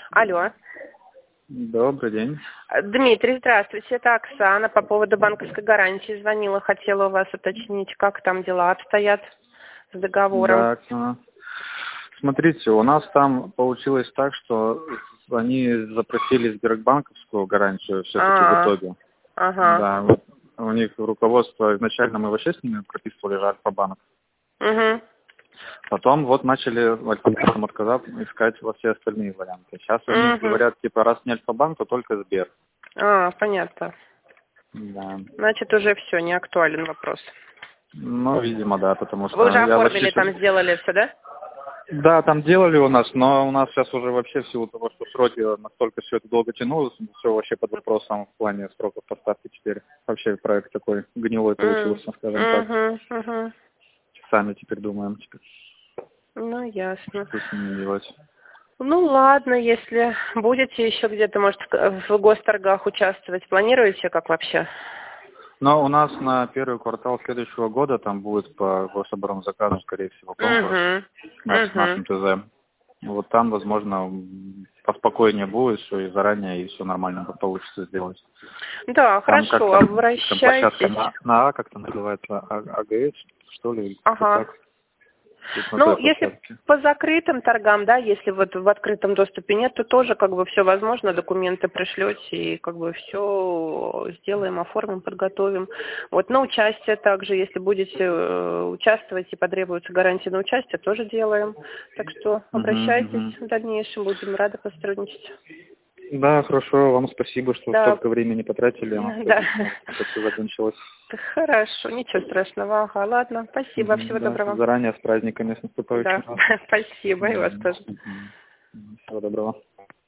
Алло. Добрый день. Дмитрий, здравствуйте. Это Оксана. По поводу банковской гарантии звонила. Хотела у вас уточнить, как там дела обстоят с договором. Да, Оксана. Смотрите, у нас там получилось так, что они запросили сбербанковскую гарантию все-таки в итоге. Ага. Да, вот у них руководство, изначально мы вообще с ними прописывали же Альфа-банк. Угу. Потом вот начали Альфа-банком отказав искать во все остальные варианты. Сейчас они говорят, типа, раз не Альфа-банк, то только Сбер. Понятно. Да. Значит, уже все, не актуален вопрос. Ну, видимо, да, потому что... Вы уже я оформили, вообще... там сделали все, да? Да, там делали у нас, но у нас сейчас уже вообще в силу того, что сроки настолько все это долго тянулось, все вообще под вопросом в плане сроков поставки теперь. Вообще проект такой гнилой получился, скажем так. Сами теперь думаем, Ну, ясно. что с ними делать. Ну, ладно, если будете еще где-то, может, в госторгах участвовать, планируете, как вообще? Но у нас на первый квартал следующего года там будет по гособоронзаказу, скорее всего, конкурс с нашим ТЗ. Вот там, возможно, поспокойнее будет все и заранее, и все нормально получится сделать. Да, Там хорошо, обращайтесь. Площадка на А, как-то называется, АГС, что ли? Ага. Так. Ну, если по закрытым торгам, да, если вот в открытом доступе нет, то тоже как бы все возможно, документы пришлете и как бы все сделаем, оформим, подготовим. Вот на участие также, если будете участвовать и потребуется гарантия на участие, тоже делаем. Так что обращайтесь в дальнейшем, будем рады посотрудничать. Да, хорошо, вам спасибо, что столько времени потратили. Да. Это все закончилось. Хорошо, ничего страшного. Ага, ладно, спасибо, всего доброго. Заранее с праздниками, с наступающим. Да, спасибо, и вас тоже. Всего доброго.